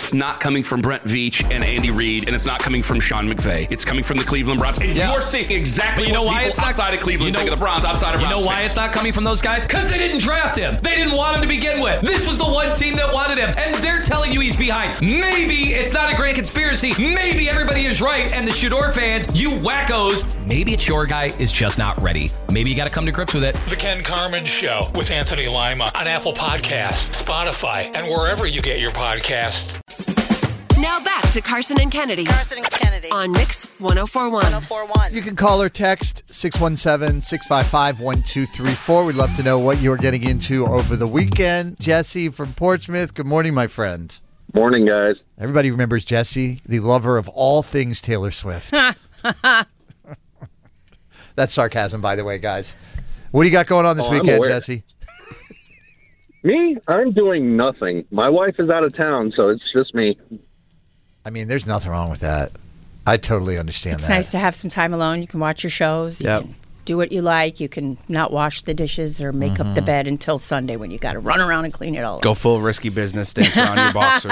it's not coming from Brent Veach and Andy Reid, and it's not coming from Sean McVay. It's coming from the Cleveland Browns. And you're seeing exactly what people outside of Cleveland think of the Browns, outside of Browns. You know why it's not coming from those guys? Because they didn't draft him. They didn't want him to begin with. This was the one team that wanted him, and they're telling you he's behind. Maybe it's not a grand conspiracy. Maybe everybody is right, and the Shador fans, you wackos, maybe it's your guy is just not ready. Maybe you got to come to grips with it. The Ken Carman Show with Anthony Lima on Apple Podcasts, Spotify, and wherever you get your podcasts. Now back to Carson and Kennedy. On Mix 1041. You can call or text 617-655-1234. We'd love to know what you're getting into over the weekend. Jesse from Portsmouth. Good morning, my friend. Morning, guys. Everybody remembers Jesse, the lover of all things Taylor Swift. That's sarcasm, by the way, guys. What do you got going on this weekend, Jesse? Me? I'm doing nothing. My wife is out of town, so it's just me. I mean, there's nothing wrong with that. I totally understand It's that. nice to have some time alone. You can watch your shows. You can do what you like. You can not wash the dishes or make up the bed until Sunday when you got to run around and clean it all Go up. full risky business, dance around your boxers.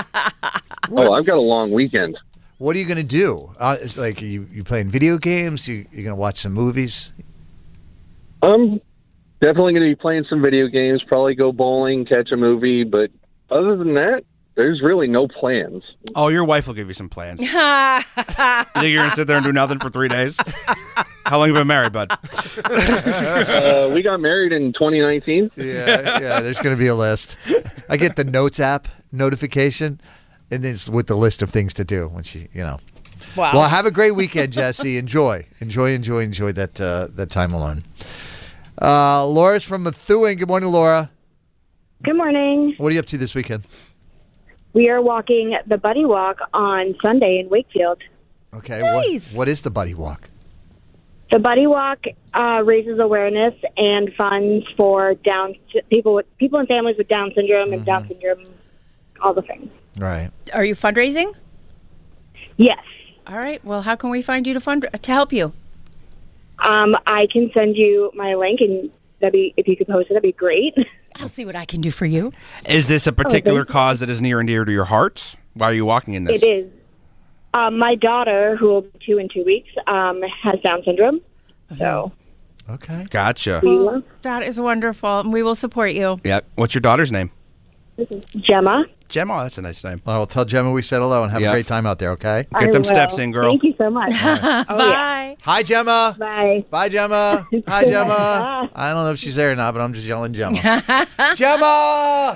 I've got a long weekend. What are you going to do? It's like, you playing video games? You going to watch some movies? I'm definitely going to be playing some video games, probably go bowling, catch a movie, but other than that, there's really no plans. Oh, your wife will give you some plans. You think you're going to sit there and do nothing for 3 days? How long have you been married, bud? We got married in 2019. Yeah, there's going to be a list. I get the Notes app notification, and then it's with the list of things to do when she, Wow. Well, have a great weekend, Jesse. Enjoy that time alone. Laura's from Methuen. Good morning, Laura. Good morning. What are you up to this weekend? We are walking the Buddy Walk on Sunday in Wakefield. Okay, Nice. what is the Buddy Walk? The Buddy Walk raises awareness and funds for people and families with Down syndrome and Down syndrome, all the things. Right. Are you fundraising? Yes. All right. Well, how can we find you to help you? I can send you my link, and if you could post it, that'd be great. I'll see what I can do for you. Is this a particular cause that is near and dear to your heart? Why are you walking in this? It is. My daughter, who will be 2 in 2 weeks, has Down syndrome. So. Okay. Gotcha. Well, that is wonderful, and we will support you. Yeah. What's your daughter's name? This is Gemma. Gemma, that's a nice name. Well, tell Gemma we said hello and have a great time out there, okay? Get them steps in, girl. Thank you so much. Bye. Yeah. Hi, Gemma. Bye. Bye, Gemma. Hi, Gemma. I don't know if she's there or not, but I'm just yelling Gemma. Gemma!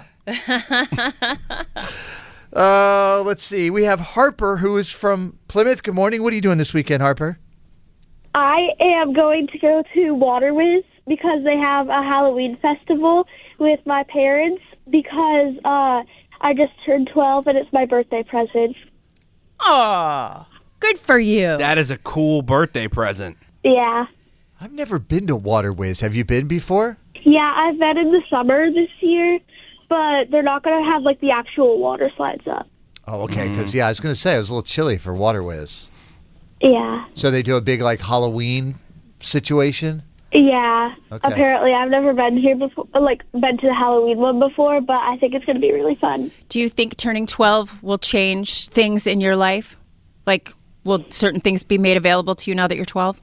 Let's see. We have Harper, who is from Plymouth. Good morning. What are you doing this weekend, Harper? I am going to go to Waterwiz because they have a Halloween festival with my parents because I just turned 12 and it's my birthday present. Oh, good for you. That is a cool birthday present. Yeah. I've never been to Waterwiz. Have you been before? Yeah, I've been in the summer this year, but they're not going to have like the actual water slides up. Oh, okay. Because, I was going to say, it was a little chilly for Waterwiz. Yeah. So they do a big, Halloween situation? Yeah. Okay. Apparently, I've never been here before, been to the Halloween one before, but I think it's going to be really fun. Do you think turning 12 will change things in your life? Will certain things be made available to you now that you're 12?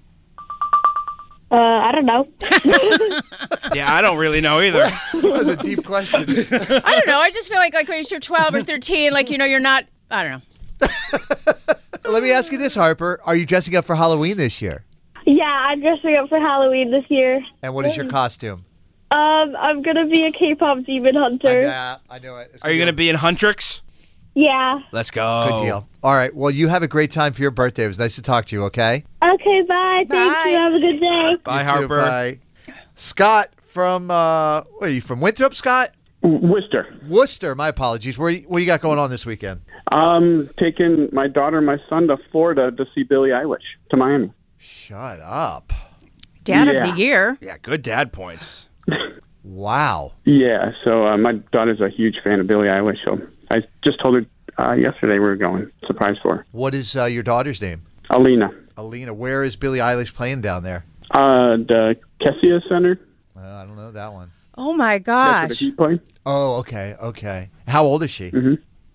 I don't know. Yeah, I don't really know either. That was a deep question. I don't know. I just feel like when you're 12 or 13, you're not, I don't know. Let me ask you this, Harper. Are you dressing up for Halloween this year? Yeah, I'm dressing up for Halloween this year. And what is your costume? I'm going to be a K-pop demon hunter. I knew it. Are you going to be in Huntrix? Yeah. Let's go. Good deal. All right. Well, you have a great time for your birthday. It was nice to talk to you, okay? Okay, bye. Thank you. Have a good day. Bye, You too, Harper. bye. Scott from, are you from Winthrop, Scott? Worcester. My apologies. What do you got going on this weekend? Taking my daughter and my son to Florida to see Billie Eilish, to Miami. Shut up. Dad of the year. Yeah, good dad points. Wow. Yeah, so my daughter's a huge fan of Billie Eilish, so I just told her yesterday we were going. Surprise for her. What is your daughter's name? Alina. Where is Billie Eilish playing down there? The Kessia Center. I don't know that one. Oh, my That's where gosh. he played. Oh, okay. How old is she?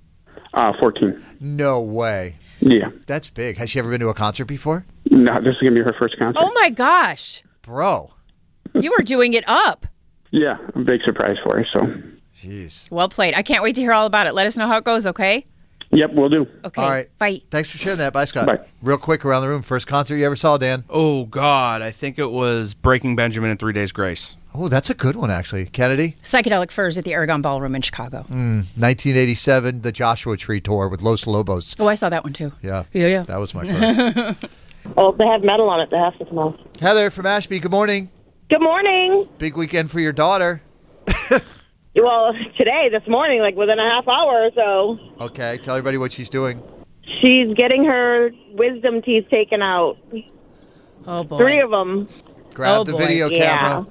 14. No way. Yeah. That's big. Has she ever been to a concert before? No, this is going to be her first concert. Oh, my gosh. Bro. You were doing it up. Yeah, a big surprise for her, so. Jeez. Well played. I can't wait to hear all about it. Let us know how it goes, okay? Yep, we'll do. Okay. All right. Bye. Thanks for sharing that. Bye, Scott. Bye. Real quick around the room. First concert you ever saw, Dan? Oh, God. I think it was Breaking Benjamin and 3 Days Grace. Oh, that's a good one, actually. Kennedy? Psychedelic Furs at the Aragon Ballroom in Chicago. 1987, the Joshua Tree Tour with Los Lobos. Oh, I saw that one, too. Yeah. Yeah. That was my first. Oh, they have metal on it. They have to come off. Heather from Ashby, good morning. Good morning. Big weekend for your daughter. Well, this morning, like within a half hour or so. Okay, tell everybody what she's doing. She's getting her wisdom teeth taken out. Oh, boy. 3 of them. Grab the video camera.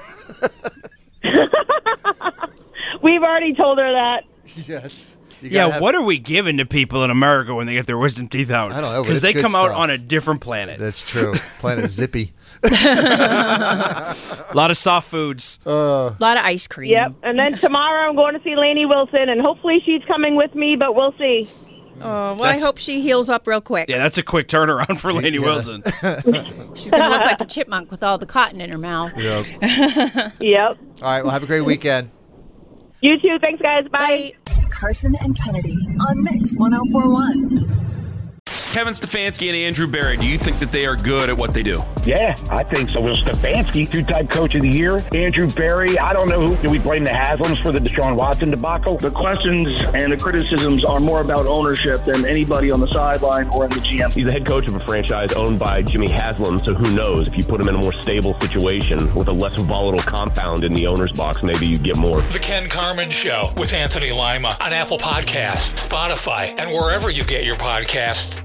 We've already told her that. Yes. What are we giving to people in America when they get their wisdom teeth out? I don't know. Because they come out on a different planet. That's true. Planet Zippy. A lot of soft foods. A lot of ice cream. Yep. And then tomorrow I'm going to see Lainey Wilson, and hopefully she's coming with me, but we'll see. Oh, well, I hope she heals up real quick. Yeah, that's a quick turnaround for Lainey Wilson. She's going to look like a chipmunk with all the cotton in her mouth. Yep. Yep. All right, well, have a great weekend. You too. Thanks, guys. Bye. Carson and Kennedy on Mix 104.1. Kevin Stefanski and Andrew Berry, do you think that they are good at what they do? Yeah, I think so. Well, Stefanski, 2-time coach of the year. Andrew Berry, I don't know who. Do we blame the Haslams for the Deshaun Watson debacle? The questions and the criticisms are more about ownership than anybody on the sideline or in the GM. He's the head coach of a franchise owned by Jimmy Haslam, so who knows? If you put him in a more stable situation with a less volatile compound in the owner's box, maybe you get more. The Ken Carman Show with Anthony Lima on Apple Podcasts, Spotify, and wherever you get your podcasts.